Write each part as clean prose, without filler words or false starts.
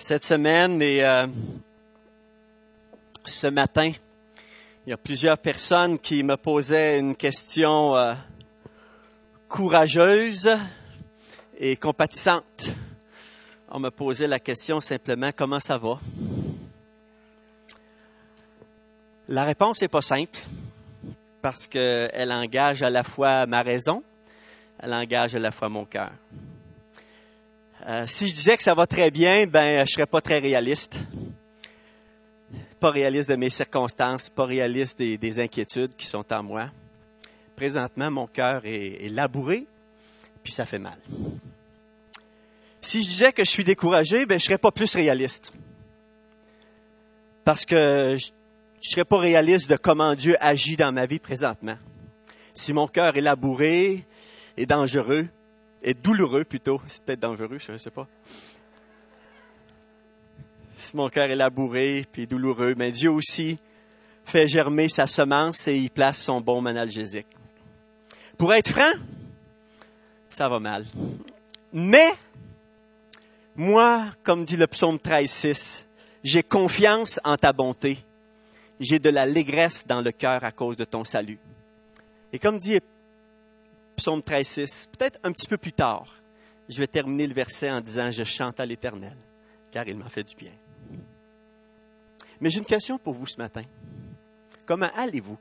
Cette semaine et ce matin, il y a plusieurs personnes qui me posaient une question courageuse et compatissante. On me posait la question simplement, comment ça va? La réponse n'est pas simple parce qu'elle engage à la fois ma raison, elle engage à la fois mon cœur. Si je disais que ça va très bien, je serais pas très réaliste. Pas réaliste de mes circonstances, pas réaliste des inquiétudes qui sont en moi. Présentement, mon cœur est labouré, puis ça fait mal. Si je disais que je suis découragé, je serais pas plus réaliste. Parce que je serais pas réaliste de comment Dieu agit dans ma vie présentement. Si mon cœur est labouré et dangereux, et douloureux plutôt, c'est peut-être dangereux, je ne sais pas. Si mon cœur est labouré puis douloureux, mais Dieu aussi fait germer sa semence et il place son bon analgésique. Pour être franc, ça va mal. Mais, moi, comme dit le psaume 13:6, j'ai confiance en ta bonté. J'ai de l'allégresse dans le cœur à cause de ton salut. Et comme dit Psaume 13:6, peut-être un petit peu plus tard, je vais terminer le verset en disant « Je chante à l'Éternel, car il m'a fait du bien. » Mais j'ai une question pour vous ce matin. Comment allez-vous?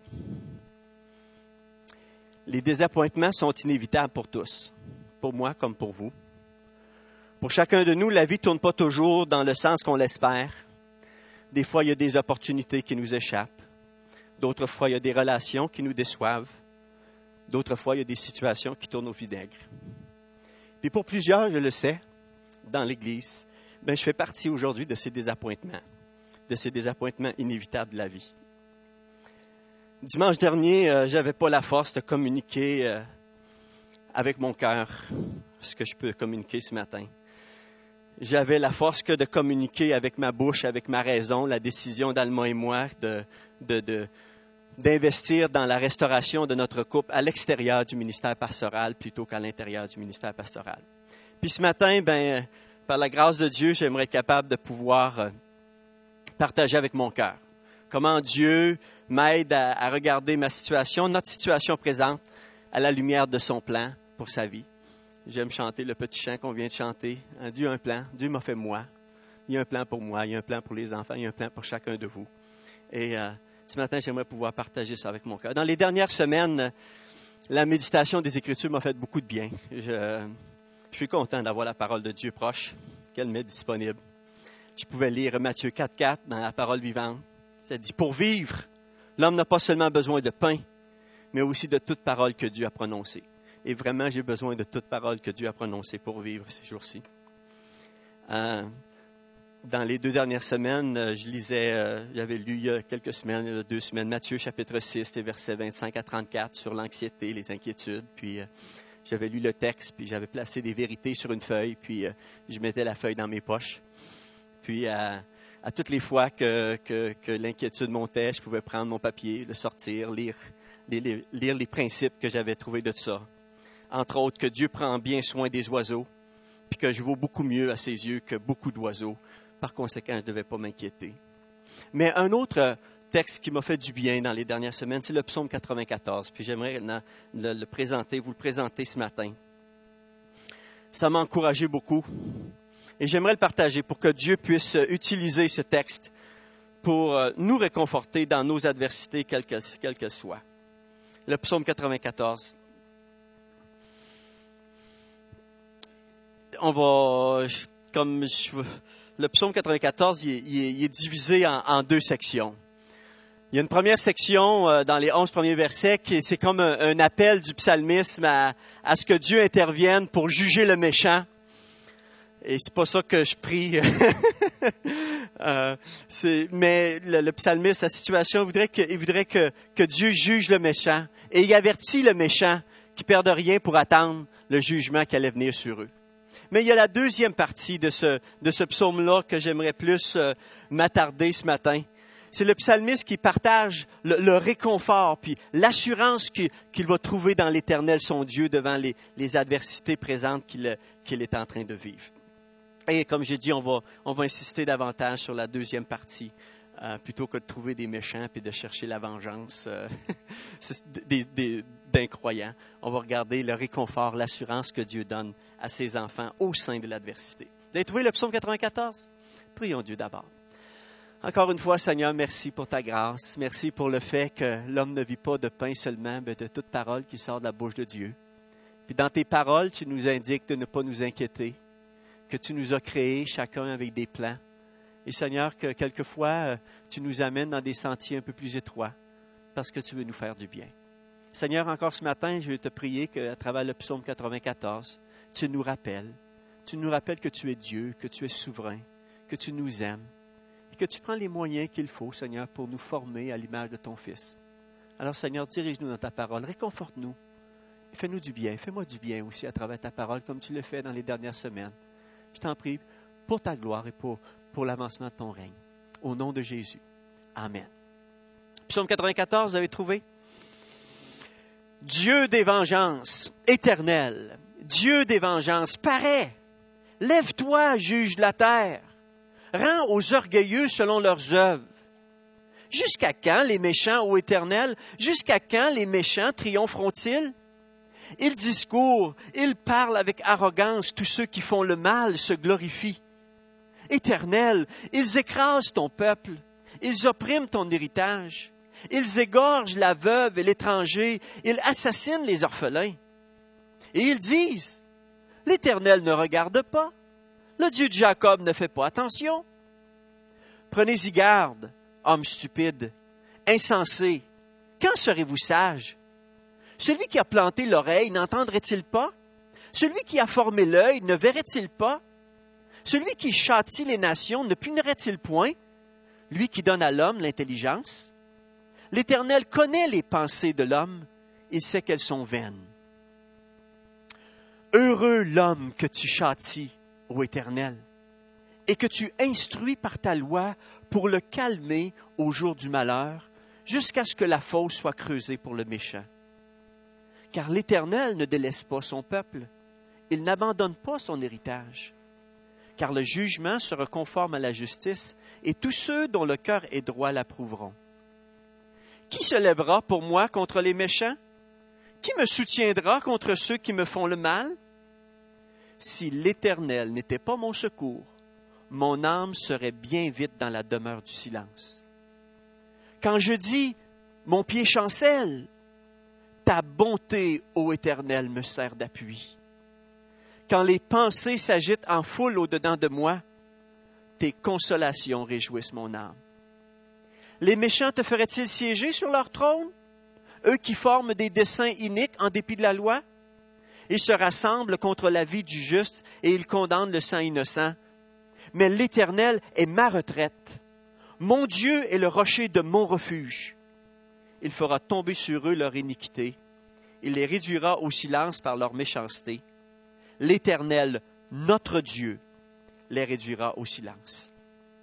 Les désappointements sont inévitables pour tous, pour moi comme pour vous. Pour chacun de nous, la vie ne tourne pas toujours dans le sens qu'on l'espère. Des fois, il y a des opportunités qui nous échappent. D'autres fois, il y a des relations qui nous déçoivent. D'autres fois, il y a des situations qui tournent au vinaigre. Puis pour plusieurs, je le sais, dans l'Église, je fais partie aujourd'hui de ces désappointements inévitables de la vie. Dimanche dernier, je n'avais pas la force de communiquer avec mon cœur ce que je peux communiquer ce matin. J'avais la force que de communiquer avec ma bouche, avec ma raison, la décision d'Alma et moi d'investir dans la restauration de notre couple à l'extérieur du ministère pastoral plutôt qu'à l'intérieur du ministère pastoral. Puis ce matin, par la grâce de Dieu, j'aimerais être capable de pouvoir partager avec mon cœur comment Dieu m'aide à regarder ma situation, notre situation présente, à la lumière de son plan pour sa vie. J'aime chanter le petit chant qu'on vient de chanter. Dieu a un plan, Dieu m'a fait moi. Il y a un plan pour moi, il y a un plan pour les enfants, il y a un plan pour chacun de vous. Et ce matin, j'aimerais pouvoir partager ça avec mon cœur. Dans les dernières semaines, la méditation des Écritures m'a fait beaucoup de bien. Je suis content d'avoir la parole de Dieu proche, qu'elle m'est disponible. Je pouvais lire Matthieu 4:4 dans la parole vivante. Ça dit, pour vivre, l'homme n'a pas seulement besoin de pain, mais aussi de toute parole que Dieu a prononcée. Et vraiment, j'ai besoin de toute parole que Dieu a prononcée pour vivre ces jours-ci. Dans les 2 dernières semaines, j'avais lu il y a quelques semaines, il y a 2 semaines, Matthieu chapitre 6, les versets 25 à 34 sur l'anxiété, les inquiétudes. Puis j'avais lu le texte, puis j'avais placé des vérités sur une feuille, puis je mettais la feuille dans mes poches. Puis à toutes les fois que l'inquiétude montait, je pouvais prendre mon papier, le sortir, lire les principes que j'avais trouvés de ça. Entre autres, que Dieu prend bien soin des oiseaux, puis que je vaux beaucoup mieux à ses yeux que beaucoup d'oiseaux. Par conséquent, je ne devais pas m'inquiéter. Mais un autre texte qui m'a fait du bien dans les dernières semaines, c'est le psaume 94. Puis j'aimerais vous le présenter ce matin. Ça m'a encouragé beaucoup. Et j'aimerais le partager pour que Dieu puisse utiliser ce texte pour nous réconforter dans nos adversités, quelles qu'elles soient. Le psaume 94. Le psaume 94, il est divisé en 2 sections. Il y a une première section dans les 11 premiers versets c'est comme un appel du psalmisme à ce que Dieu intervienne pour juger le méchant. Et c'est pas ça que je prie. Mais le psalmiste, sa situation, il voudrait que Dieu juge le méchant. Et il avertit le méchant qui ne perde rien pour attendre le jugement qui allait venir sur eux. Mais il y a la deuxième partie de ce psaume-là que j'aimerais plus m'attarder ce matin. C'est le psalmiste qui partage le réconfort puis l'assurance qu'il va trouver dans l'Éternel, son Dieu, devant les adversités présentes qu'il est en train de vivre. Et comme j'ai dit, on va insister davantage sur la deuxième partie, plutôt que de trouver des méchants et de chercher la vengeance d'incroyants. On va regarder le réconfort, l'assurance que Dieu donne à ses enfants au sein de l'adversité. Vous avez trouvé le psaume 94? Prions Dieu d'abord. Encore une fois, Seigneur, merci pour ta grâce. Merci pour le fait que l'homme ne vit pas de pain seulement, mais de toute parole qui sort de la bouche de Dieu. Puis dans tes paroles, tu nous indiques de ne pas nous inquiéter, que tu nous as créés chacun avec des plans. Et Seigneur, que quelquefois, tu nous amènes dans des sentiers un peu plus étroits parce que tu veux nous faire du bien. Seigneur, encore ce matin, je vais te prier qu'à travers le psaume 94, tu nous rappelles que tu es Dieu, que tu es souverain, que tu nous aimes et que tu prends les moyens qu'il faut, Seigneur, pour nous former à l'image de ton Fils. Alors, Seigneur, dirige-nous dans ta parole, réconforte-nous, fais-nous du bien, fais-moi du bien aussi à travers ta parole comme tu l'as fait dans les dernières semaines. Je t'en prie, pour ta gloire et pour l'avancement de ton règne. Au nom de Jésus. Amen. Psaume 94, vous avez trouvé? Dieu des vengeances, éternel, Dieu des vengeances, parais, lève-toi, juge de la terre, rends aux orgueilleux selon leurs œuvres. Jusqu'à quand les méchants, ô Éternel, jusqu'à quand les méchants triompheront-ils? Ils discourent, ils parlent avec arrogance, tous ceux qui font le mal se glorifient. Éternel, ils écrasent ton peuple, ils oppriment ton héritage, ils égorgent la veuve et l'étranger, ils assassinent les orphelins. Et ils disent, l'Éternel ne regarde pas, le Dieu de Jacob ne fait pas attention. Prenez-y garde, hommes stupides, insensés, quand serez-vous sages? Celui qui a planté l'oreille n'entendrait-il pas? Celui qui a formé l'œil ne verrait-il pas? Celui qui châtie les nations ne punirait-il point? Lui qui donne à l'homme l'intelligence? L'Éternel connaît les pensées de l'homme, il sait qu'elles sont vaines. Heureux l'homme que tu châties, ô Éternel, et que tu instruis par ta loi pour le calmer au jour du malheur, jusqu'à ce que la fosse soit creusée pour le méchant. Car l'Éternel ne délaisse pas son peuple, il n'abandonne pas son héritage. Car le jugement sera conforme à la justice, et tous ceux dont le cœur est droit l'approuveront. Qui se lèvera pour moi contre les méchants? Qui me soutiendra contre ceux qui me font le mal? Si l'Éternel n'était pas mon secours, mon âme serait bien vite dans la demeure du silence. Quand je dis « mon pied chancelle », ta bonté, ô Éternel, me sert d'appui. Quand les pensées s'agitent en foule au-dedans de moi, tes consolations réjouissent mon âme. Les méchants te feraient-ils siéger sur leur trône, eux qui forment des desseins iniques en dépit de la loi? Ils se rassemblent contre la vie du juste et ils condamnent le sang innocent. Mais l'Éternel est ma retraite. Mon Dieu est le rocher de mon refuge. Il fera tomber sur eux leur iniquité. Il les réduira au silence par leur méchanceté. L'Éternel, notre Dieu, les réduira au silence.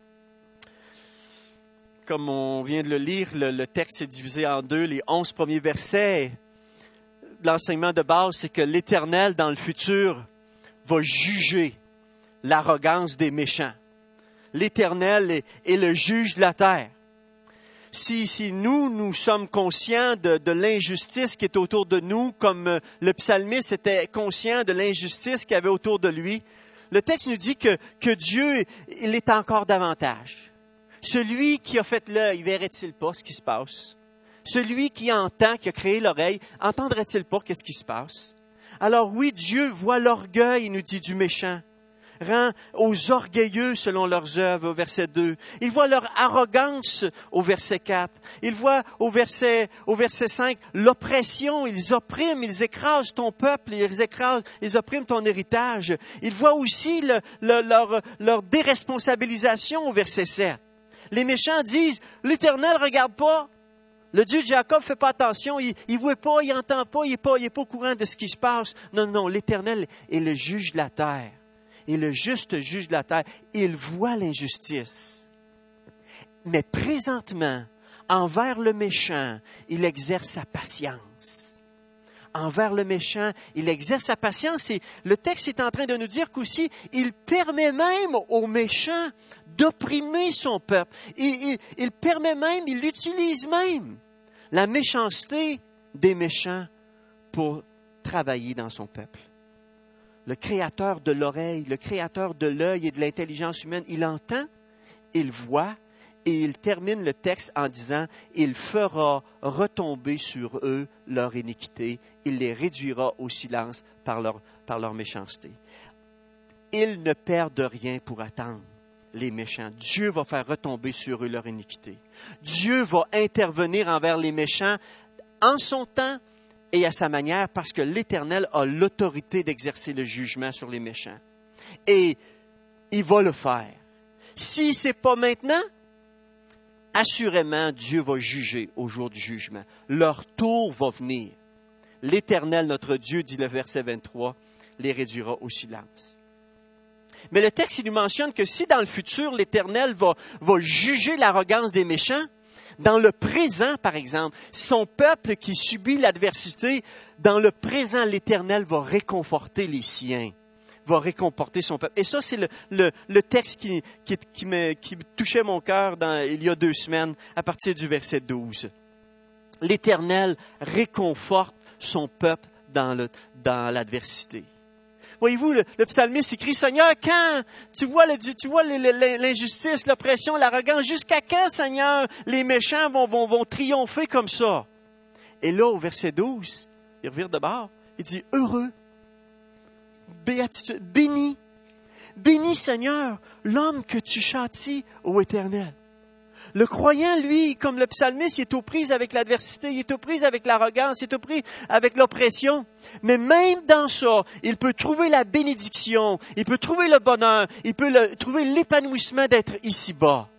Comme on vient de le lire, le texte est divisé en deux. Les 11 premiers versets, l'enseignement de base, c'est que l'Éternel, dans le futur, va juger l'arrogance des méchants. L'Éternel est le juge de la terre. Si nous sommes conscients de l'injustice qui est autour de nous, comme le psalmiste était conscient de l'injustice qu'il y avait autour de lui, le texte nous dit que Dieu, il est encore davantage. Celui qui a fait l'œil, verrait-il pas ce qui se passe? Celui qui entend, qui a créé l'oreille, entendrait-il pas qu'est-ce qui se passe? Alors oui, Dieu voit l'orgueil, il nous dit, du méchant. Rend aux orgueilleux selon leurs œuvres, au verset 2. Il voit leur arrogance, au verset 4. Il voit au verset 5, l'oppression. Ils oppriment, ils écrasent ton peuple, ils oppriment ton héritage. Il voit aussi leur déresponsabilisation, au verset 7. Les méchants disent, l'Éternel ne regarde pas. Le Dieu de Jacob ne fait pas attention, il ne voit pas, il n'entend pas, il n'est pas au courant de ce qui se passe. Non, l'Éternel est le juge de la terre. Et le juste juge de la terre, il voit l'injustice. Mais présentement, envers le méchant, il exerce sa patience. envers le méchant. Il exerce sa patience et le texte est en train de nous dire qu'aussi, il permet même au méchant d'opprimer son peuple. Il permet même, il utilise même la méchanceté des méchants pour travailler dans son peuple. Le créateur de l'oreille, le créateur de l'œil et de l'intelligence humaine, il entend, il voit, et il termine le texte en disant « Il fera retomber sur eux leur iniquité, il les réduira au silence par leur méchanceté. » Ils ne perdent rien pour attendre, les méchants. Dieu va faire retomber sur eux leur iniquité. Dieu va intervenir envers les méchants en son temps et à sa manière, parce que l'Éternel a l'autorité d'exercer le jugement sur les méchants. Et il va le faire. Si ce n'est pas maintenant, assurément, Dieu va juger au jour du jugement. Leur tour va venir. L'Éternel, notre Dieu, dit le verset 23, les réduira au silence. Mais le texte, il nous mentionne que si dans le futur, l'Éternel va juger l'arrogance des méchants, dans le présent, par exemple, son peuple qui subit l'adversité, dans le présent, l'Éternel va réconforter les siens, va réconforter son peuple. Et ça, c'est le texte qui touchait mon cœur il y a 2 semaines, à partir du verset 12. L'Éternel réconforte son peuple dans l'adversité. Voyez-vous, le psalmiste écrit, « Seigneur, quand tu vois l'injustice, l'oppression, l'arrogance, jusqu'à quand, Seigneur, les méchants vont triompher comme ça? » Et là, au verset 12, il revient de bord, il dit, « Heureux, béatitude, béni, Seigneur, l'homme que tu châties, ô Éternel. » Le croyant, lui, comme le psalmiste, il est aux prises avec l'adversité, il est aux prises avec l'arrogance, il est aux prises avec l'oppression. Mais même dans ça, il peut trouver la bénédiction, il peut trouver le bonheur, il peut trouver l'épanouissement d'être ici-bas.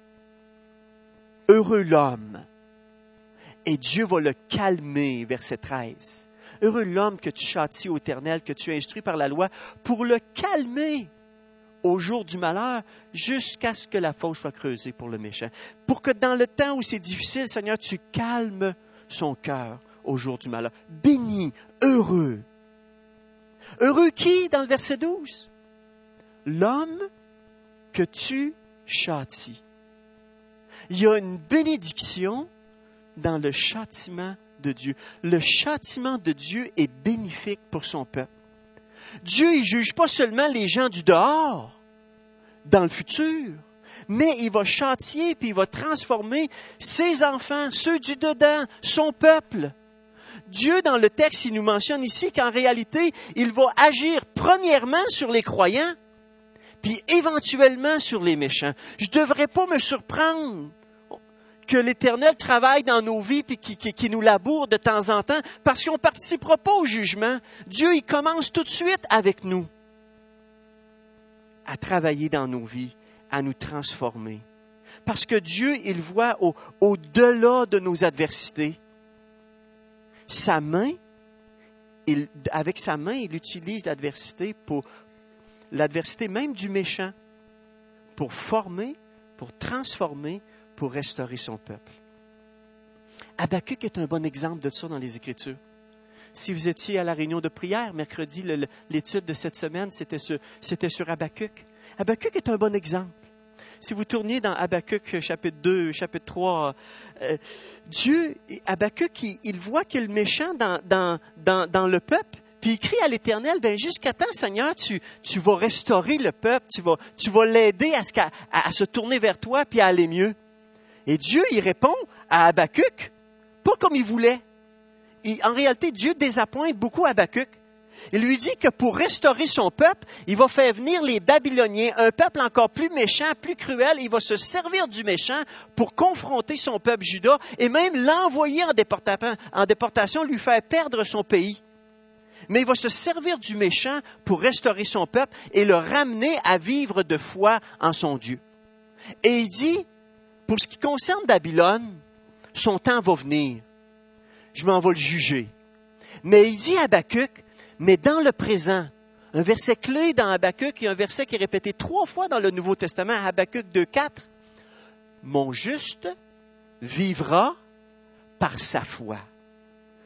Heureux l'homme. Et Dieu va le calmer, verset 13. Heureux l'homme que tu châties, ô Éternel, que tu instruis par la loi, pour le calmer au jour du malheur, jusqu'à ce que la fosse soit creusée pour le méchant. Pour que dans le temps où c'est difficile, Seigneur, tu calmes son cœur au jour du malheur. Béni, heureux. Heureux qui, dans le verset 12? L'homme que tu châties. Il y a une bénédiction dans le châtiment de Dieu. Le châtiment de Dieu est bénéfique pour son peuple. Dieu, il ne juge pas seulement les gens du dehors, dans le futur, mais il va châtier puis il va transformer ses enfants, ceux du dedans, son peuple. Dieu, dans le texte, il nous mentionne ici qu'en réalité, il va agir premièrement sur les croyants, puis éventuellement sur les méchants. Je ne devrais pas me surprendre que l'Éternel travaille dans nos vies puis qui nous laboure de temps en temps parce qu'on ne participera pas au jugement. Dieu, il commence tout de suite avec nous à travailler dans nos vies, à nous transformer. Parce que Dieu, il voit au-delà de nos adversités. Sa main, avec sa main, il utilise l'adversité même du méchant, pour former, pour transformer, pour restaurer son peuple. Habakkuk est un bon exemple de ça dans les Écritures. Si vous étiez à la réunion de prière, mercredi, l'étude de cette semaine, c'était sur Habakkuk. Habakkuk est un bon exemple. Si vous tourniez dans Habakkuk, chapitre 2, chapitre 3, Habakkuk, il voit qu'il y a le méchant dans le peuple, puis il crie à l'Éternel, « Jusqu'à temps, Seigneur, tu vas restaurer le peuple, tu vas l'aider à se tourner vers toi, puis à aller mieux. » Et Dieu, il répond à Habakkuk, pas comme il voulait. En réalité, Dieu désappointe beaucoup Habakkuk. Il lui dit que pour restaurer son peuple, il va faire venir les Babyloniens, un peuple encore plus méchant, plus cruel. Il va se servir du méchant pour confronter son peuple Juda et même l'envoyer en déportation, lui faire perdre son pays. Mais il va se servir du méchant pour restaurer son peuple et le ramener à vivre de foi en son Dieu. Et il dit, pour ce qui concerne Babylone, son temps va venir. Je m'en vais le juger. Mais il dit à Habakkuk, mais dans le présent, un verset clé dans Habakkuk et un verset qui est répété 3 fois dans le Nouveau Testament, Habakkuk 2,4, « Mon juste vivra par sa foi.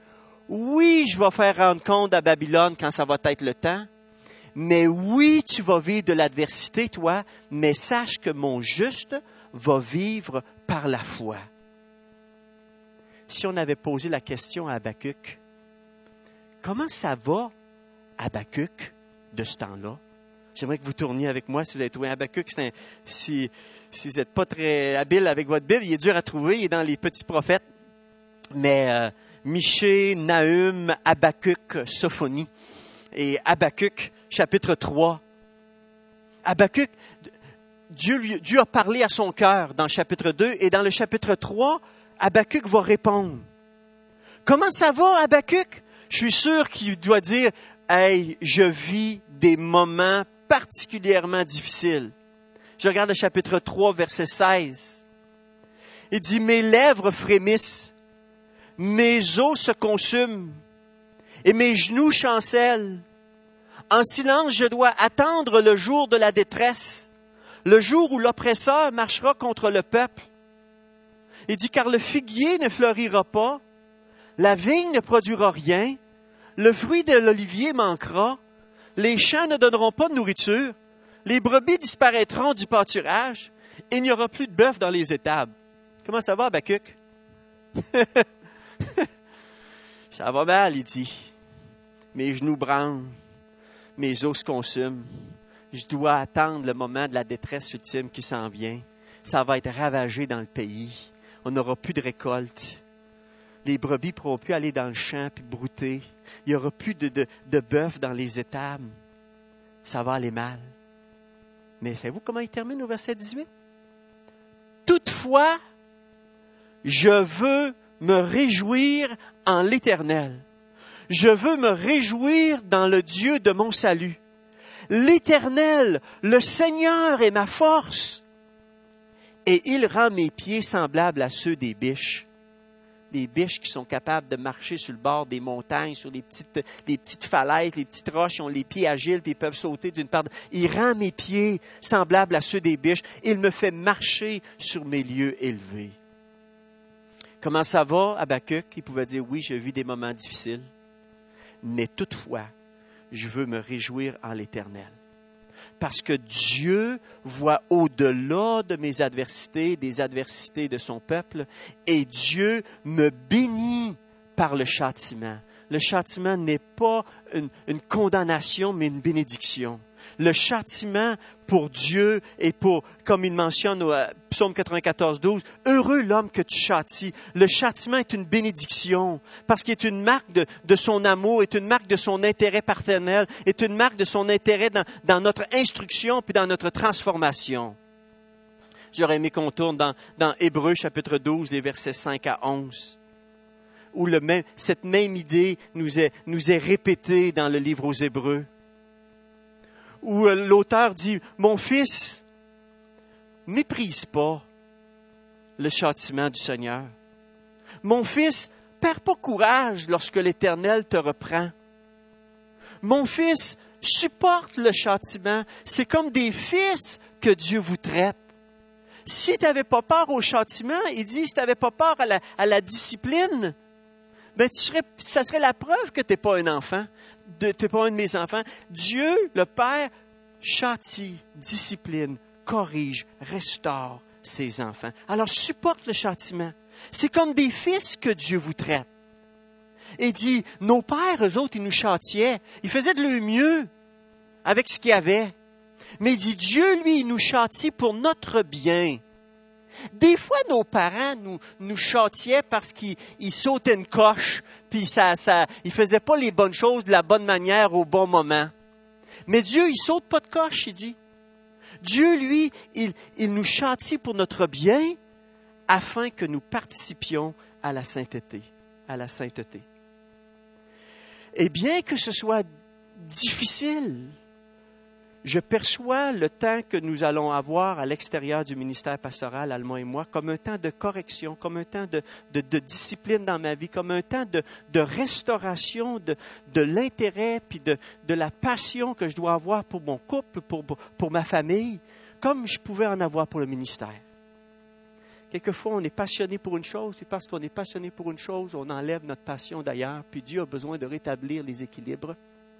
oui, je vais faire rendre compte à Babylone quand ça va être le temps, mais oui, tu vas vivre de l'adversité, toi, mais sache que mon juste va vivre par la foi. Si on avait posé la question à Habakkuk, comment ça va, Habakkuk, de ce temps-là? J'aimerais que vous tourniez avec moi si vous avez trouvé Habakkuk. Si vous n'êtes pas très habile avec votre Bible, il est dur à trouver, il est dans les petits prophètes. Mais Michée, Nahum, Habakkuk, Sophonie. Et Habakkuk, chapitre 3. Habakkuk, Dieu a parlé à son cœur dans le chapitre 2. Et dans le chapitre 3, Habakkuk va répondre. Comment ça va, Habakkuk? Je suis sûr qu'il doit dire, « Hey, je vis des moments particulièrement difficiles. » Je regarde le chapitre 3, verset 16. Il dit, « Mes lèvres frémissent, mes os se consument et mes genoux chancellent. En silence, je dois attendre le jour de la détresse, le jour où l'oppresseur marchera contre le peuple. » Il dit, « Car le figuier ne fleurira pas, la vigne ne produira rien, le fruit de l'olivier manquera, les champs ne donneront pas de nourriture, les brebis disparaîtront du pâturage, et il n'y aura plus de bœuf dans les étables. » Comment ça va, Habakkuk? Ça va mal, il dit. Mes genoux branlent, mes os se consument. Je dois attendre le moment de la détresse ultime qui s'en vient. Ça va être ravagé dans le pays. On n'aura plus de récolte. Les brebis ne pourront plus aller dans le champ puis brouter. Il n'y aura plus de bœuf dans les étables. Ça va aller mal. Mais savez-vous comment il termine au verset 18? Toutefois, je veux me réjouir en l'Éternel. Je veux me réjouir dans le Dieu de mon salut. L'Éternel, le Seigneur est ma force. Et il rend mes pieds semblables à ceux des biches. Des biches qui sont capables de marcher sur le bord des montagnes, sur les petites falaises, les petites roches, ils ont les pieds agiles, puis ils peuvent sauter d'une part. Il rend mes pieds semblables à ceux des biches. Il me fait marcher sur mes lieux élevés. Comment ça va, Habakkuk? Il pouvait dire, oui, je vis des moments difficiles, mais toutefois, je veux me réjouir en l'Éternel. Parce que Dieu voit au-delà de mes adversités, des adversités de son peuple, et Dieu me bénit par le châtiment. Le châtiment n'est pas une condamnation, mais une bénédiction. Le châtiment pour Dieu et pour, comme il mentionne au Psaume 94, 12, « Heureux l'homme que tu châties ». Le châtiment est une bénédiction parce qu'il est une marque de son amour, est une marque de son intérêt paternel, est une marque de son intérêt dans notre instruction puis dans notre transformation. J'aurais aimé qu'on tourne dans Hébreux chapitre 12, les versets 5 à 11, où cette même idée nous est répétée dans le livre aux Hébreux, où l'auteur dit, « Mon fils, méprise pas le châtiment du Seigneur. Mon fils, perds pas courage lorsque l'Éternel te reprend. Mon fils, supporte le châtiment. C'est comme des fils que Dieu vous traite. Si tu n'avais pas peur au châtiment, il dit, si tu n'avais pas peur à la discipline, ben ça serait la preuve que tu n'es pas un enfant. Tu n'es pas un de mes enfants. Dieu, le Père, châtie, discipline, corrige, restaure ses enfants. Alors, supporte le châtiment. C'est comme des fils que Dieu vous traite. Et dit, nos pères, eux autres, ils nous châtiaient. Ils faisaient de leur mieux avec ce qu'ils avaient. Mais il dit, Dieu, lui, il nous châtie pour notre bien. Des fois, nos parents nous châtiaient parce qu'ils sautaient une coche, puis ils faisaient pas les bonnes choses de la bonne manière au bon moment. Mais Dieu, il saute pas de coche, il dit. Dieu, lui, il nous châtie pour notre bien, afin que nous participions à la sainteté. À la sainteté. Et bien que ce soit difficile, je perçois le temps que nous allons avoir à l'extérieur du ministère pastoral, Alma et moi, comme un temps de correction, comme un temps de discipline dans ma vie, comme un temps de restauration de l'intérêt puis de la passion que je dois avoir pour mon couple, pour ma famille, comme je pouvais en avoir pour le ministère. Quelquefois, on est passionné pour une chose, et parce qu'on est passionné pour une chose, on enlève notre passion d'ailleurs, puis Dieu a besoin de rétablir les équilibres.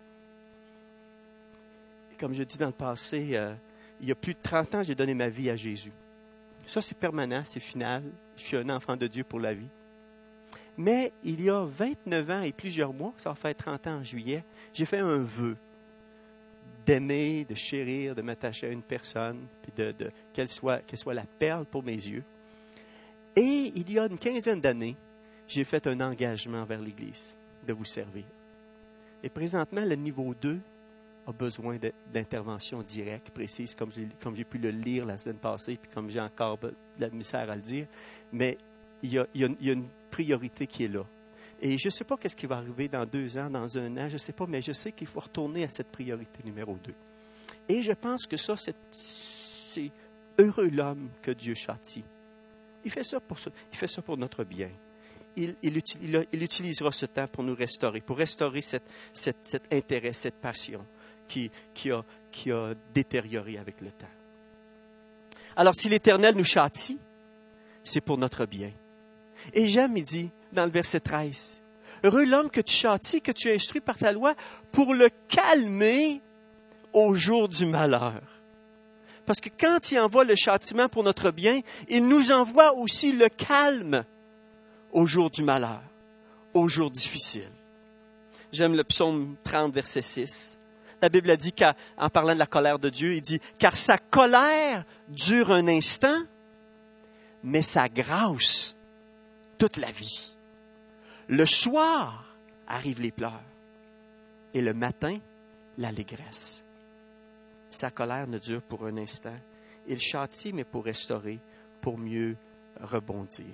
Et comme je dis dans le passé, il y a plus de 30 ans, j'ai donné ma vie à Jésus. Ça, c'est permanent, c'est final. Je suis un enfant de Dieu pour la vie. Mais il y a 29 ans et plusieurs mois, ça va faire 30 ans en juillet, j'ai fait un vœu d'aimer, de chérir, de m'attacher à une personne, puis qu'elle soit la perle pour mes yeux. Et il y a une quinzaine d'années, j'ai fait un engagement vers l'Église de vous servir. Et présentement, le niveau 2 a besoin d'intervention directe, précise, comme j'ai pu le lire la semaine passée, puis comme j'ai encore de la misère à le dire. Mais il y a une priorité qui est là. Et je ne sais pas qu'est-ce qui va arriver dans 2 ans, dans 1 an, je ne sais pas, mais je sais qu'il faut retourner à cette priorité numéro 2. Et je pense que ça, c'est heureux l'homme que Dieu châtie. Il fait ça pour notre bien. Il utilisera ce temps pour nous restaurer, pour restaurer cet intérêt, cette passion qui a détérioré avec le temps. Alors, si l'Éternel nous châtie, c'est pour notre bien. Et j'aime, il dit, dans le verset 13, « Heureux l'homme que tu châties, que tu instruis par ta loi, pour le calmer au jour du malheur. » Parce que quand il envoie le châtiment pour notre bien, il nous envoie aussi le calme au jour du malheur, au jour difficile. J'aime le psaume 30, verset 6. La Bible a dit qu'en parlant de la colère de Dieu, il dit « Car sa colère dure un instant, mais sa grâce toute la vie. Le soir arrivent les pleurs et le matin, l'allégresse. Sa colère ne dure pour un instant. Il châtie, mais pour restaurer, pour mieux rebondir.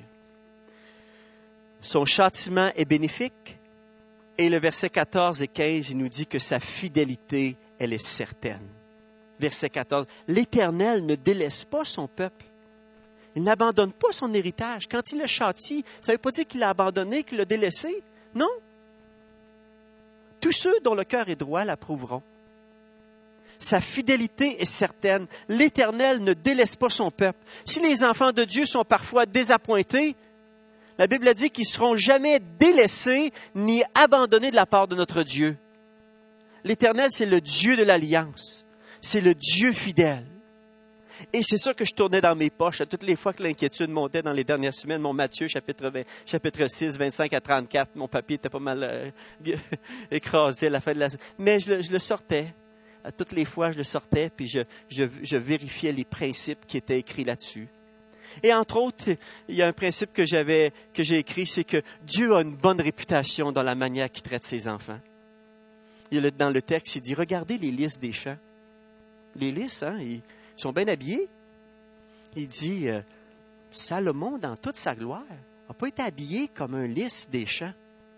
Son châtiment est bénéfique. Et le verset 14 et 15, il nous dit que sa fidélité, elle est certaine. Verset 14, « L'Éternel ne délaisse pas son peuple. Il n'abandonne pas son héritage. Quand il le châtie, ça ne veut pas dire qu'il l'a abandonné, qu'il l'a délaissé. Non. Tous ceux dont le cœur est droit l'approuveront. Sa fidélité est certaine. L'Éternel ne délaisse pas son peuple. Si les enfants de Dieu sont parfois désappointés, la Bible a dit qu'ils ne seront jamais délaissés ni abandonnés de la part de notre Dieu. L'Éternel, c'est le Dieu de l'Alliance. C'est le Dieu fidèle. Et c'est ça que je tournais dans mes poches à toutes les fois que l'inquiétude montait dans les dernières semaines. Mon Matthieu, chapitre 6, 25 à 34, mon papier était pas mal écrasé à la fin de la semaine. Mais je le sortais. À toutes les fois, je le sortais, puis je vérifiais les principes qui étaient écrits là-dessus. Et entre autres, il y a un principe que j'ai écrit, c'est que Dieu a une bonne réputation dans la manière qu'il traite ses enfants. Dans le texte, il dit, regardez les lys des champs. Les lys, ils sont bien habillés. Il dit, Salomon, dans toute sa gloire, n'a pas été habillé comme un lys des champs.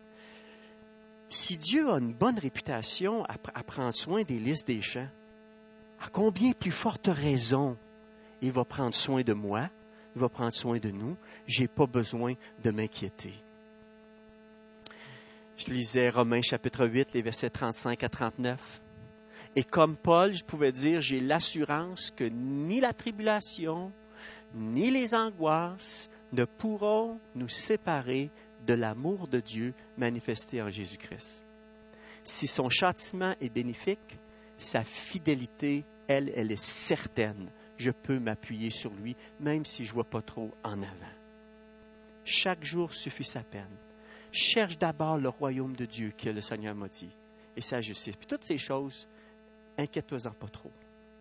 Si Dieu a une bonne réputation à prendre soin des lys des champs, à combien plus forte raison il va prendre soin de moi, il va prendre soin de nous, je n'ai pas besoin de m'inquiéter. Je lisais Romains chapitre 8, les versets 35 à 39. Et comme Paul, je pouvais dire, j'ai l'assurance que ni la tribulation, ni les angoisses ne pourront nous séparer de l'amour de Dieu manifesté en Jésus-Christ. Si son châtiment est bénéfique, sa fidélité, elle est certaine. Je peux m'appuyer sur lui, même si je ne vois pas trop en avant. Chaque jour suffit sa peine. Cherche d'abord le royaume de Dieu que le Seigneur m'a dit, et sa justice. Puis toutes ces choses, inquiète-toi-en pas trop.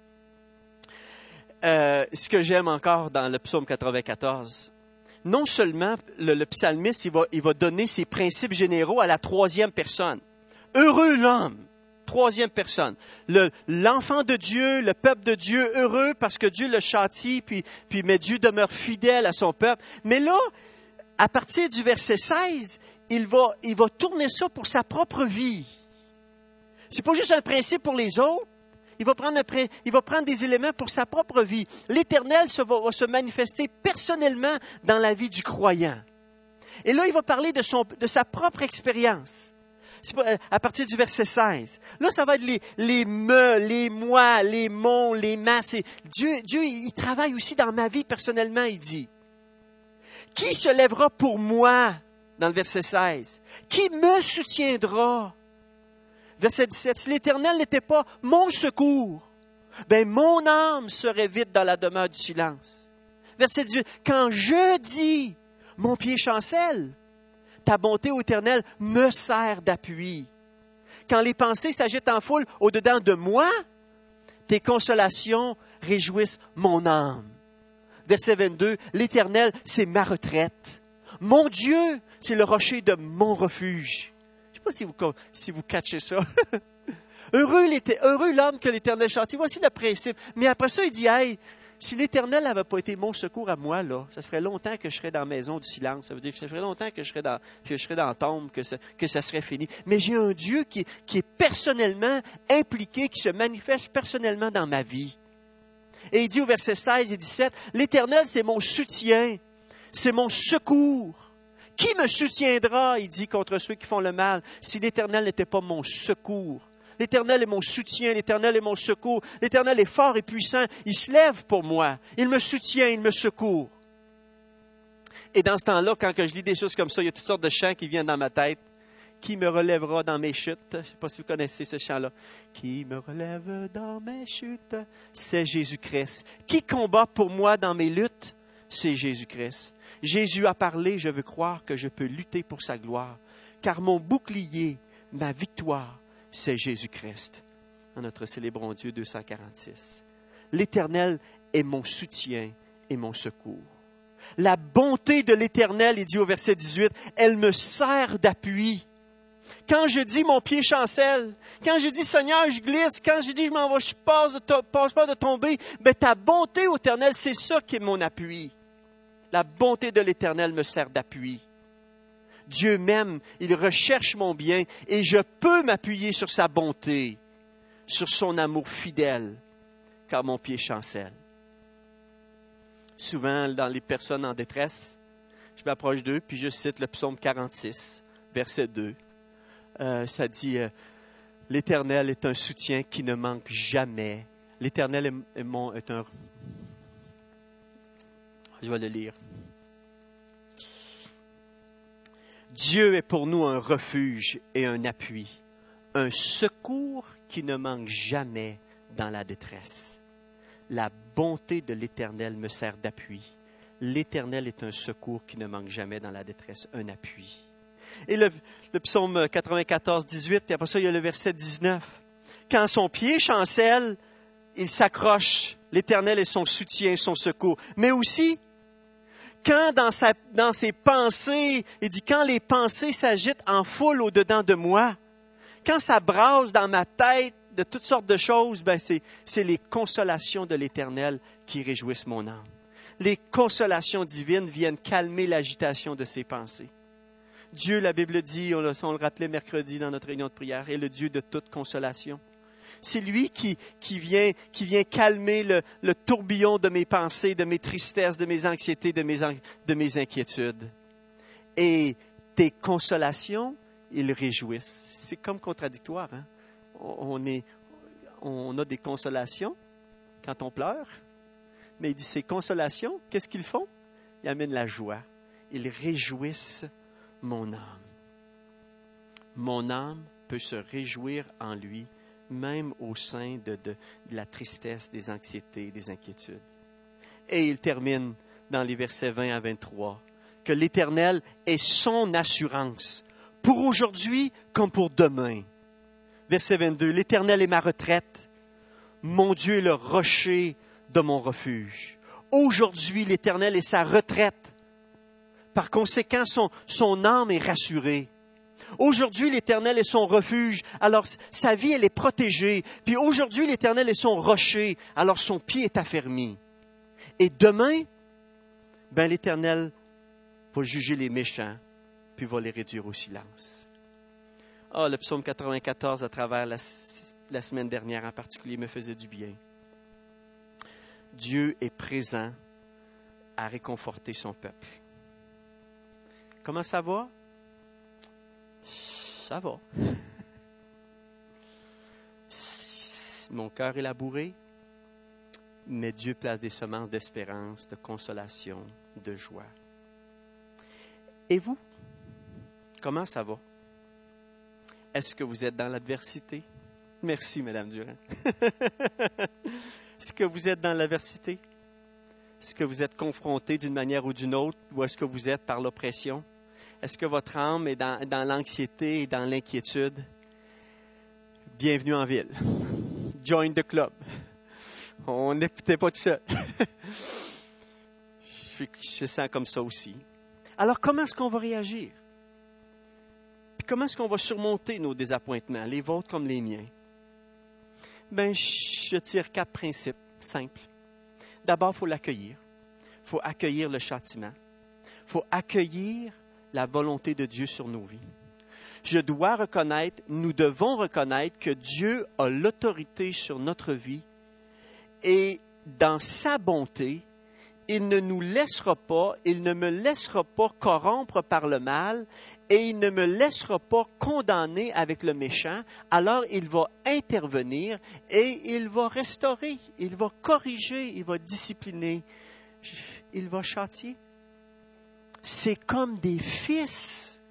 Ce que j'aime encore dans le psaume 94, non seulement le psalmiste, il va donner ses principes généraux à la troisième personne. Heureux l'homme, troisième personne. L'enfant de Dieu, le peuple de Dieu, heureux parce que Dieu le châtie, mais Dieu demeure fidèle à son peuple. Mais là, à partir du verset 16, il va tourner ça pour sa propre vie. C'est pas juste un principe pour les autres. Il va prendre des éléments pour sa propre vie. L'Éternel va se manifester personnellement dans la vie du croyant. Et là, il va parler de sa propre expérience. À partir du verset 16. Là, ça va être les me, les moi, les mon, les ma. Dieu, il travaille aussi dans ma vie personnellement, il dit. Qui se lèvera pour moi? Dans le verset 16. Qui me soutiendra? Verset 17. Si l'Éternel n'était pas mon secours, ben mon âme serait vite dans la demeure du silence. Verset 18. Quand je dis, mon pied chancelle, ta bonté, ô Éternel, me sert d'appui. Quand les pensées s'agitent en foule au-dedans de moi, tes consolations réjouissent mon âme. Verset 22, l'Éternel, c'est ma retraite. Mon Dieu, c'est le rocher de mon refuge. Je ne sais pas si vous catchez ça. Heureux l'homme que l'Éternel châtie. Voici le principe. Mais après ça, il dit, hey, si l'Éternel n'avait pas été mon secours à moi, là, ça ferait longtemps que je serais dans la maison du silence. Ça veut dire que ça ferait longtemps que je serais dans la tombe, que ça serait fini. Mais j'ai un Dieu qui est personnellement impliqué, qui se manifeste personnellement dans ma vie. Et il dit au verset 16 et 17, l'Éternel, c'est mon soutien, c'est mon secours. Qui me soutiendra, il dit, contre ceux qui font le mal, si l'Éternel n'était pas mon secours? L'Éternel est mon soutien, l'Éternel est mon secours. L'Éternel est fort et puissant. Il se lève pour moi. Il me soutient, il me secourt. Et dans ce temps-là, quand je lis des choses comme ça, il y a toutes sortes de chants qui viennent dans ma tête. Qui me relèvera dans mes chutes? Je ne sais pas si vous connaissez ce chant-là. Qui me relève dans mes chutes? C'est Jésus-Christ. Qui combat pour moi dans mes luttes? C'est Jésus-Christ. Jésus a parlé, je veux croire que je peux lutter pour sa gloire. Car mon bouclier, ma victoire, c'est Jésus-Christ. Dans notre Célébrons Dieu 246. L'Éternel est mon soutien et mon secours. La bonté de l'Éternel, il dit au verset 18, elle me sert d'appui. Quand je dis mon pied chancelle, quand je dis Seigneur, je glisse, quand je dis je m'en vais, je passe pas de tomber, ben ta bonté, ô Éternel, c'est ça qui est mon appui. La bonté de l'Éternel me sert d'appui. Dieu m'aime, il recherche mon bien et je peux m'appuyer sur sa bonté, sur son amour fidèle, car mon pied chancelle. Souvent, dans les personnes en détresse, je m'approche d'eux, puis je cite le psaume 46, verset 2. Ça dit, l'Éternel est un soutien qui ne manque jamais. L'Éternel est un... Je vais le lire. Dieu est pour nous un refuge et un appui, un secours qui ne manque jamais dans la détresse. La bonté de l'Éternel me sert d'appui. L'Éternel est un secours qui ne manque jamais dans la détresse, un appui. Et le psaume 94, 18, et après ça, il y a le verset 19. Quand son pied chancelle, il s'accroche. L'Éternel est son soutien, son secours. Mais aussi, quand dans ses pensées, il dit, quand les pensées s'agitent en foule au-dedans de moi, quand ça brasse dans ma tête de toutes sortes de choses, ben c'est les consolations de l'Éternel qui réjouissent mon âme. Les consolations divines viennent calmer l'agitation de ses pensées. Dieu, la Bible dit, on le rappelait mercredi dans notre réunion de prière, est le Dieu de toute consolation. C'est lui qui vient calmer le tourbillon de mes pensées, de mes tristesses, de mes anxiétés, de mes inquiétudes. Et tes consolations, ils réjouissent. C'est comme contradictoire, hein? On a des consolations quand on pleure, mais il dit ces consolations, qu'est-ce qu'ils font? Ils amènent la joie. Ils réjouissent mon âme. Mon âme peut se réjouir en lui, même au sein de la tristesse, des anxiétés, des inquiétudes. Et il termine dans les versets 20 à 23, que l'Éternel est son assurance, pour aujourd'hui comme pour demain. Verset 22, l'Éternel est ma retraite, mon Dieu est le rocher de mon refuge. Aujourd'hui, l'Éternel est sa retraite. Par conséquent, son âme est rassurée. Aujourd'hui, l'Éternel est son refuge, alors sa vie, elle est protégée. Puis aujourd'hui, l'Éternel est son rocher, alors son pied est affermi. Et demain, ben l'Éternel va juger les méchants, puis va les réduire au silence. Le psaume 94, à travers la semaine dernière en particulier, me faisait du bien. Dieu est présent à réconforter son peuple. Comment ça va? Ça va. Mon cœur est labouré, mais Dieu place des semences d'espérance, de consolation, de joie. Et vous? Comment ça va? Est-ce que vous êtes dans l'adversité? Merci, Madame Durand. Est-ce que vous êtes dans l'adversité? Est-ce que vous êtes confronté d'une manière ou d'une autre? Ou est-ce que vous êtes par l'oppression? Est-ce que votre âme est dans l'anxiété et dans l'inquiétude? Bienvenue en ville. Join the club. On n'est peut-être pas tout seul. Je sens comme ça aussi. Alors, comment est-ce qu'on va réagir? Puis comment est-ce qu'on va surmonter nos désappointements, les vôtres comme les miens? Bien, je tire 4 principes simples. D'abord, il faut l'accueillir. Il faut accueillir le châtiment. Il faut accueillir la volonté de Dieu sur nos vies. Je dois reconnaître, nous devons reconnaître que Dieu a l'autorité sur notre vie et dans sa bonté, il ne nous laissera pas, il ne me laissera pas corrompre par le mal et il ne me laissera pas condamner avec le méchant. Alors il va intervenir et il va restaurer, il va corriger, il va discipliner, il va châtier. C'est comme des fils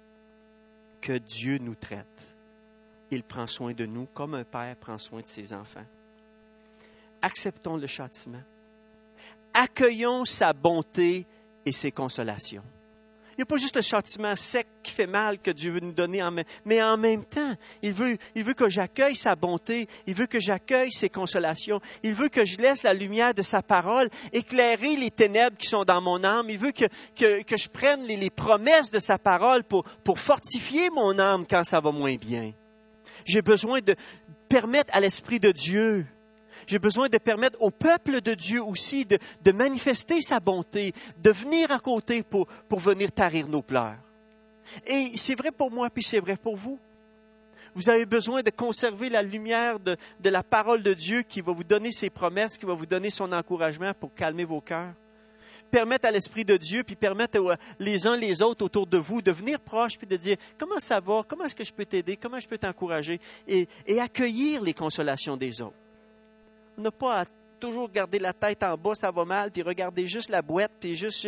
que Dieu nous traite. Il prend soin de nous comme un père prend soin de ses enfants. Acceptons le châtiment. Accueillons sa bonté et ses consolations. Il n'y a pas juste le châtiment sec qui fait mal que Dieu veut nous donner, mais en même temps, il veut que j'accueille sa bonté, il veut que j'accueille ses consolations, il veut que je laisse la lumière de sa parole éclairer les ténèbres qui sont dans mon âme, il veut que je prenne les promesses de sa parole pour fortifier mon âme quand ça va moins bien. J'ai besoin de permettre à l'Esprit de Dieu, j'ai besoin de permettre au peuple de Dieu aussi de manifester sa bonté, de venir à côté pour venir tarir nos pleurs. Et c'est vrai pour moi, puis c'est vrai pour vous. Vous avez besoin de conserver la lumière de la parole de Dieu qui va vous donner ses promesses, qui va vous donner son encouragement pour calmer vos cœurs. Permettre à l'Esprit de Dieu, puis permettre les uns les autres autour de vous de venir proches, puis de dire « Comment ça va? Comment est-ce que je peux t'aider? Comment je peux t'encourager? » et accueillir les consolations des autres. On n'a pas à toujours garder la tête en bas, ça va mal, puis regarder juste la boîte, puis juste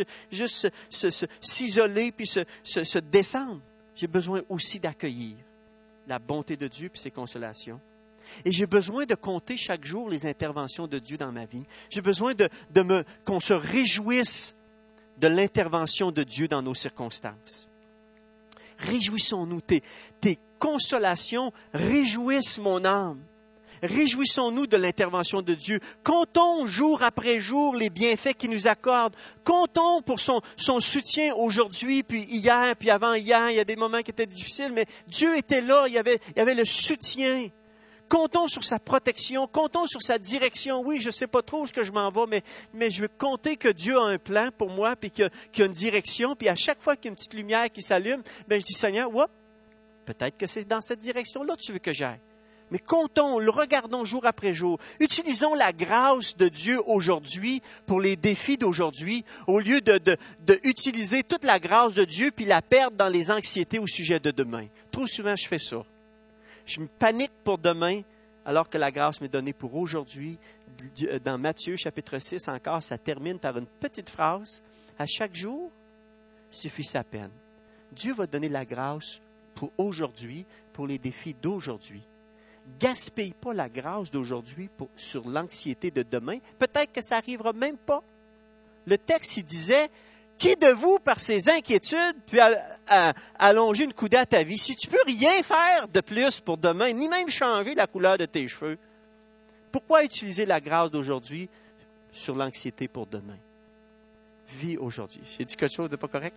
s'isoler, puis se descendre. J'ai besoin aussi d'accueillir la bonté de Dieu puis ses consolations. Et j'ai besoin de compter chaque jour les interventions de Dieu dans ma vie. J'ai besoin qu'on se réjouisse de l'intervention de Dieu dans nos circonstances. Réjouissons-nous. Tes consolations réjouissent mon âme. Réjouissons-nous de l'intervention de Dieu. Comptons jour après jour les bienfaits qu'il nous accorde. Comptons pour son soutien aujourd'hui, puis hier, puis avant-hier. Il y a des moments qui étaient difficiles, mais Dieu était là. Il y avait le soutien. Comptons sur sa protection. Comptons sur sa direction. Oui, je ne sais pas trop où je m'en vais, mais je veux compter que Dieu a un plan pour moi, puis qu'il y a une direction. Puis à chaque fois qu'il y a une petite lumière qui s'allume, je dis, Seigneur, peut-être que c'est dans cette direction-là que tu veux que j'aille. Mais comptons, le regardons jour après jour. Utilisons la grâce de Dieu aujourd'hui pour les défis d'aujourd'hui, au lieu de utiliser toute la grâce de Dieu puis la perdre dans les anxiétés au sujet de demain. Trop souvent, je fais ça. Je me panique pour demain, alors que la grâce m'est donnée pour aujourd'hui. Dans Matthieu, chapitre 6, encore, ça termine par une petite phrase. À chaque jour, suffit sa peine. Dieu va donner la grâce pour aujourd'hui, pour les défis d'aujourd'hui. Gaspille pas la grâce d'aujourd'hui sur l'anxiété de demain. Peut-être que ça n'arrivera même pas. Le texte, il disait, qui de vous, par ses inquiétudes, peut allonger une coudée à ta vie? Si tu peux rien faire de plus pour demain, ni même changer la couleur de tes cheveux, pourquoi utiliser la grâce d'aujourd'hui sur l'anxiété pour demain? Vis aujourd'hui. J'ai dit quelque chose de pas correct?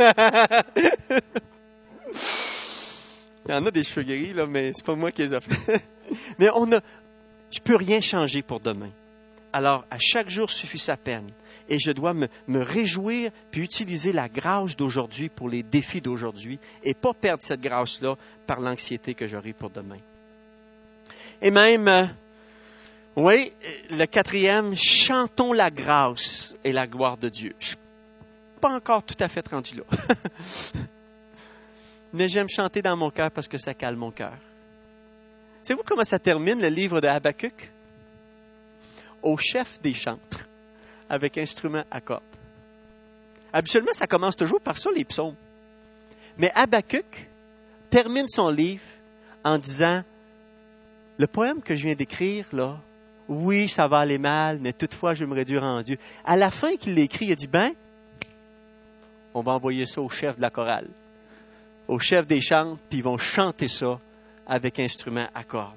Il y en a des cheveux gris, là, mais c'est pas moi qui les ai fait. Mais je peux rien changer pour demain. Alors, à chaque jour suffit sa peine. Et je dois me réjouir puis utiliser la grâce d'aujourd'hui pour les défis d'aujourd'hui et pas perdre cette grâce-là par l'anxiété que j'aurai pour demain. Et même, le 4e, chantons la grâce et la gloire de Dieu. Je ne suis pas encore tout à fait rendu là. Mais j'aime chanter dans mon cœur parce que ça calme mon cœur. Savez-vous comment ça termine le livre de Habakkuk? Au chef des chantres, avec instrument à cordes. Habituellement, ça commence toujours par ça, les psaumes. Mais Habakkuk termine son livre en disant, le poème que je viens d'écrire, là, oui, ça va aller mal, mais toutefois, je me réduire en Dieu. À la fin qu'il l'écrit, il a dit, on va envoyer ça au chef de la chorale, au chef des chants, puis ils vont chanter ça avec instrument à cordes.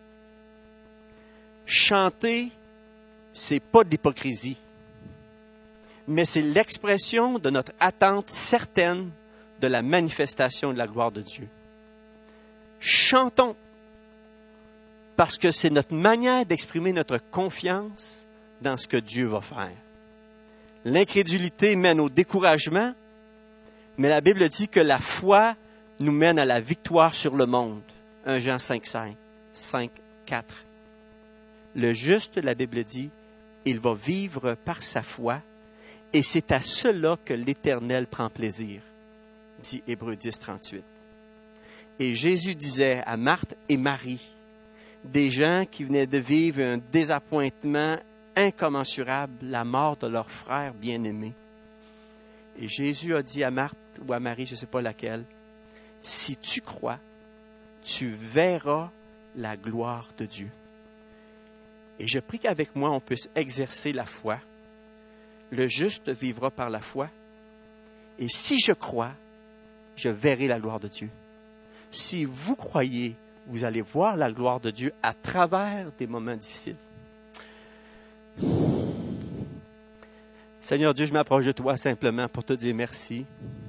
Chanter, c'est pas de l'hypocrisie, mais c'est l'expression de notre attente certaine de la manifestation de la gloire de Dieu. Chantons, parce que c'est notre manière d'exprimer notre confiance dans ce que Dieu va faire. L'incrédulité mène au découragement, mais la Bible dit que la foi nous mène à la victoire sur le monde. 1 Jean 5, 4. Le juste, la Bible dit, il va vivre par sa foi, et c'est à cela que l'Éternel prend plaisir, dit Hébreux 10, 38. Et Jésus disait à Marthe et Marie, des gens qui venaient de vivre un désappointement incommensurable, la mort de leur frère bien-aimé. Et Jésus a dit à Marthe ou à Marie, je ne sais pas laquelle, si tu crois, tu verras la gloire de Dieu. Et je prie qu'avec moi, on puisse exercer la foi. Le juste vivra par la foi. Et si je crois, je verrai la gloire de Dieu. Si vous croyez, vous allez voir la gloire de Dieu à travers des moments difficiles. Seigneur Dieu, je m'approche de toi simplement pour te dire merci.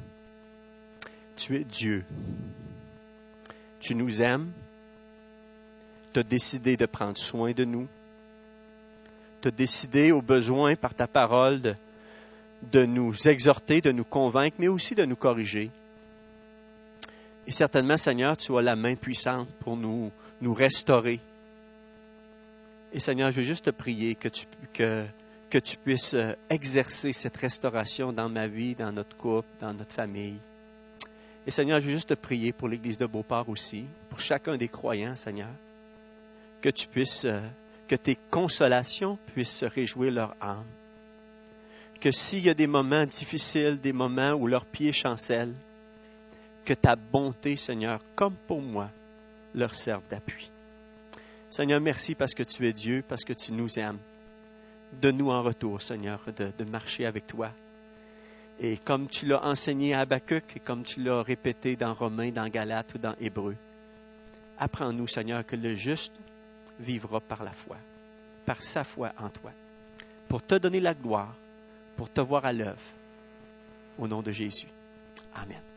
Tu es Dieu. Tu nous aimes. Tu as décidé de prendre soin de nous. Tu as décidé, au besoin, par ta parole, de nous exhorter, de nous convaincre, mais aussi de nous corriger. Et certainement, Seigneur, tu as la main puissante pour nous restaurer. Et Seigneur, je veux juste te prier que tu puisses exercer cette restauration dans ma vie, dans notre couple, dans notre famille. Et Seigneur, je veux juste te prier pour l'Église de Beauport aussi, pour chacun des croyants, Seigneur, que tu puisses, que tes consolations puissent se réjouir leur âme. Que s'il y a des moments difficiles, des moments où leurs pieds chancellent, que ta bonté, Seigneur, comme pour moi, leur serve d'appui. Seigneur, merci parce que tu es Dieu, parce que tu nous aimes. Donne-nous en retour, Seigneur, de marcher avec toi. Et comme tu l'as enseigné à Habakkuk, et comme tu l'as répété dans Romains, dans Galates ou dans Hébreux, apprends-nous, Seigneur, que le juste vivra par la foi, par sa foi en toi, pour te donner la gloire, pour te voir à l'œuvre. Au nom de Jésus. Amen.